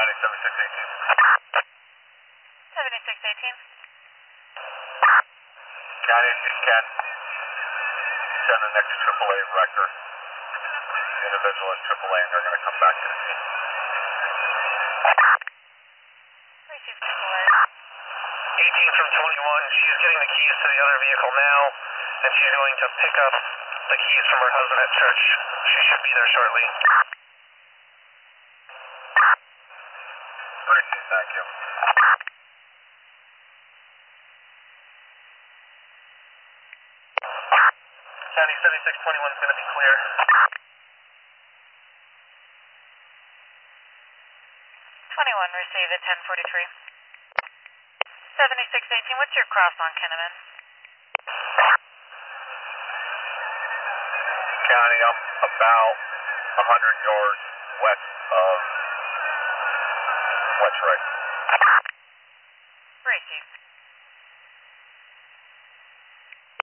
County 7618. 7618. County, if you can, send the next AAA wrecker. The individual is AAA and they're going to come back to the scene. Received AAA. 18 from 21, she's getting the keys to the other vehicle now, and she's going to pick up the keys from her husband at church. She should be there shortly. Appreciate it, thank you. County 7621 is going to be clear. 21, receive at 1043. 7618, what's your cross on Kenneman? County, I'm about 100 yards west of West Wright. Received.